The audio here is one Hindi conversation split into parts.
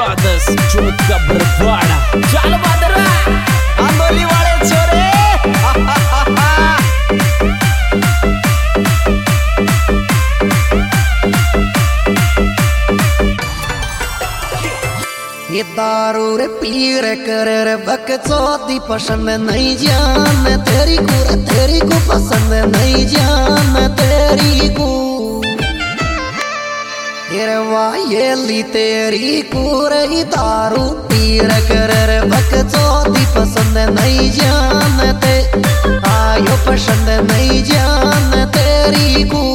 ब्रदर्स चोट का बरवाड़ा चल बदरा आंदोली वाले छोरे ये दारू रे पीर कर रे बकचोदी पसंद नहीं जान तेरी को पसंद नहीं जान तेरी को ये वाह ये ली तेरी को रे दारू पीर कर रे बकचोदी पसंद नहीं जान ते आयो पसंद नहीं जान तेरी को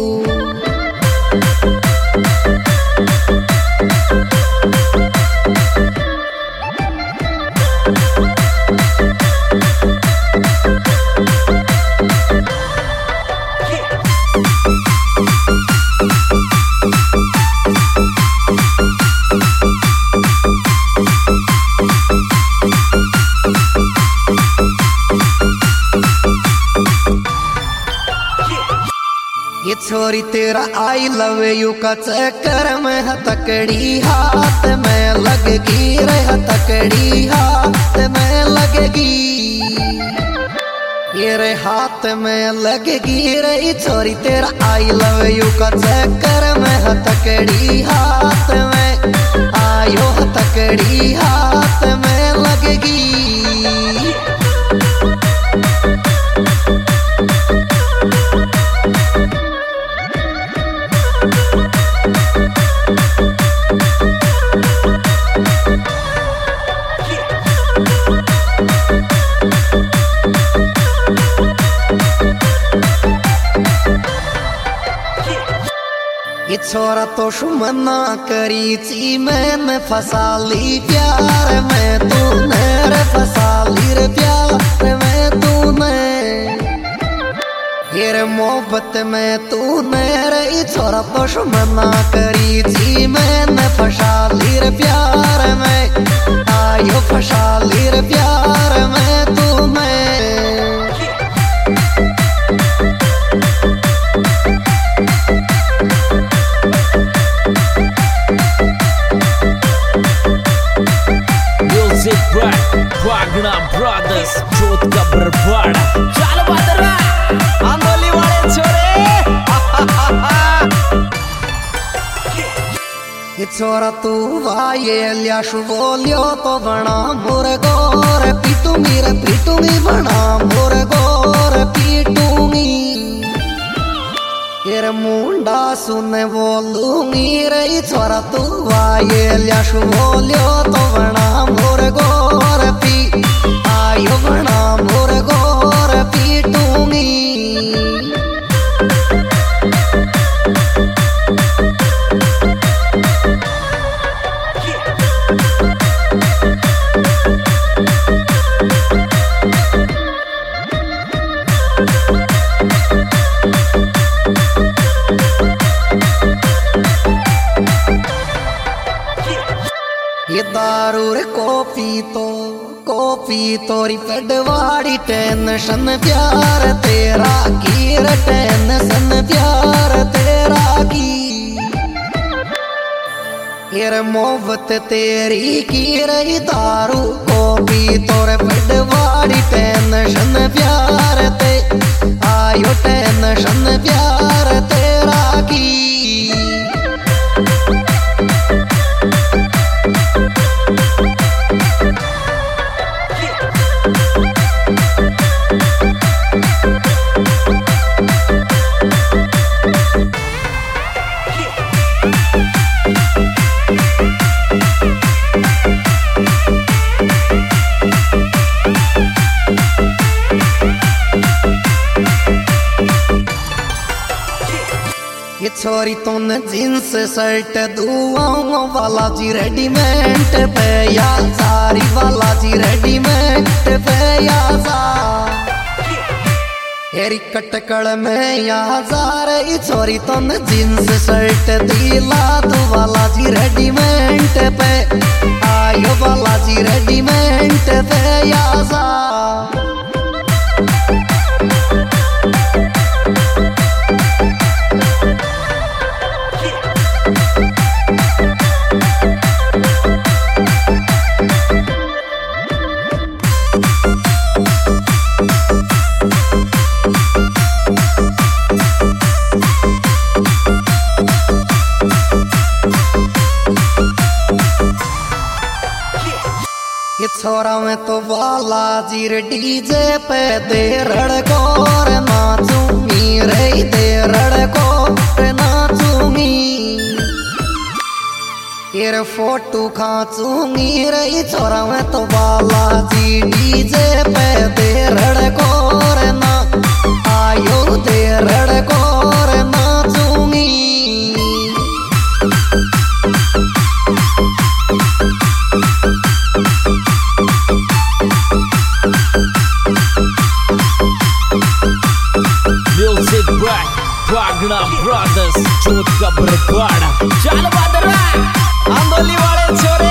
ये छोरी तेरा आई लव यू का चक्कर में हथकड़ी हाथ में लगेगी रे हथकड़ी हाथ में लगेगी ये रे हाथ में लगेगी रे छोरी तेरा आई लव यू का चक्कर में हथकड़ी हाथ में आयो हथकड़ी हाथ में लगेगी ये छोरा तो शुमना करी थी मैंने फसा ली प्यार में तूने रे फसा ली रे प्यार में तूने ये रे मोहब्बत में तूने रे छोरा तो शुमना करी थी मैंने फसा ली रे प्यार में आयो फसा ली रे प्यार में तूने वागना ब्रदर्स चोट का बरवाड़ा चल बदरा आंदोली वाले छोरे ये छोरा तू वाये ल्याशु बोलियो तो बना मोर गोर पीटूंगी बना मोर गोर पीटूंगी ये मुंडा सुने बोलूंगी रे छोरा तू वाये ल्याशु बोलियो तो बना मोर गोर पी आयो बना मोर गोर पीटूंगी ये दारू रे कॉपी तोरी पेडवाड़ी टेंशन प्यार तेरा की रे टेंशन प्यार तेरा की ये रे मोहब्बत तेरी की रे दारू कॉपी तोरे पेडवाड़ी टेंशन प्यार ते आयो टेंशन प्यार तेरा की ये छोरी तूने जींस शर्ट दुआओं वाला जी रेडीमेड पे या सारी वाला जी रेडीमेड पे या हेरी कटकड़ में या ये छोरी तूने जींस शर्ट दिला तू वाला जी रेडीमेड पे आयो वाला जी रेडीमेड पे या ये छोरा में तो बालाजी रे डीजे पे दे रड़को रे नाचूंगी रे दे रड़को रे नाचूंगी ये फोटो खाचूंगी रे छोरा में तो बालाजी डीजे पे दे रड़को रे ना आयो दे रड़को रे नाचूंगी। Music Black Wagner Brothers चोट का बरपाड़ा चल बदरा आंदोली वाले छोरे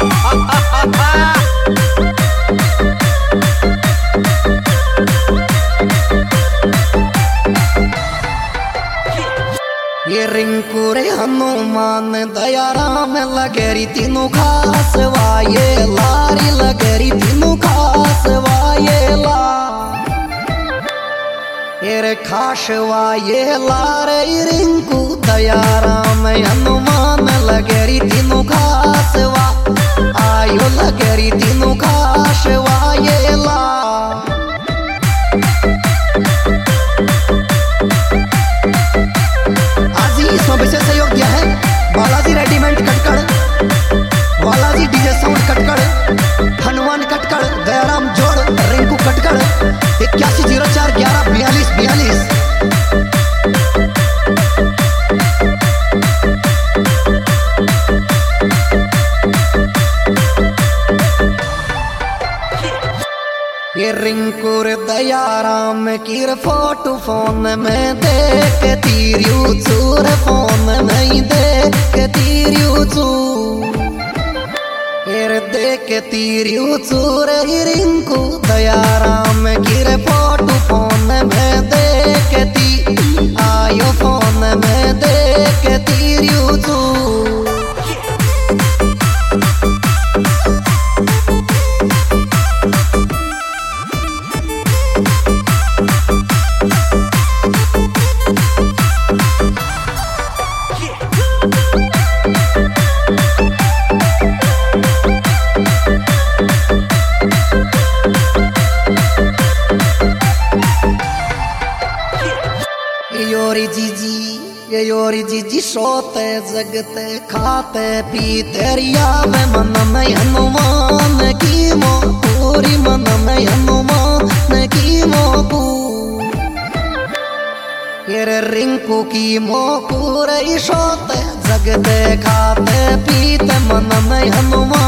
ये रिंकू रे हनुमान दयाराम लगेरी तीनों खास वाये लारी लगेरी तीनों खास वाये ला ये खास वाये लारे रिंकू दयाराम हनुमान लगेरी तीनों खास वा आयो लगेरी तीनों खास वाये ला। इसमें विशेष सहयोग दिया है Balaji readymade Katkad, Balaji DJ sound Katkad, Hanuman Katkad, Dayaram Jod, Rinku कटकड़, 8104114242। ये रिंकू रे दयाराम की फोटो फोन में देख तीरियो चूर फोन नहीं देख तीरियो चूर ये देख तीरियो चूर रिंकू दयाराम की फोटो फोन में देख ती आयो फोन में देख तीरियो चूर। योरी जीजी सोते जगते खाते पीते रिया में मन में हनुमान की मो पूरी मन में हनुमान की मोकू ये रिंकू की मोकू रही सोते जगते खाते पीते मन में हनुमान